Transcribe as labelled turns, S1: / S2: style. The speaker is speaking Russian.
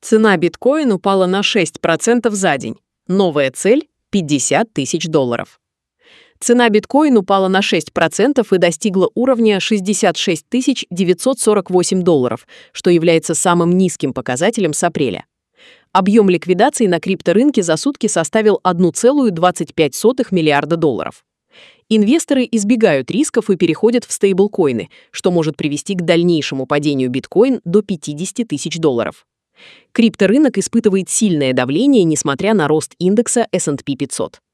S1: Цена биткоин упала на 6% за день. Новая цель – $50 тысяч. Цена биткоин упала на 6% и достигла уровня $66 948, что является самым низким показателем с апреля. Объем ликвидаций на крипторынке за сутки составил $1,25 миллиарда. Инвесторы избегают рисков и переходят в стейблкоины, что может привести к дальнейшему падению биткоин до $50 тысяч. Крипторынок испытывает сильное давление, несмотря на рост индекса S&P 500.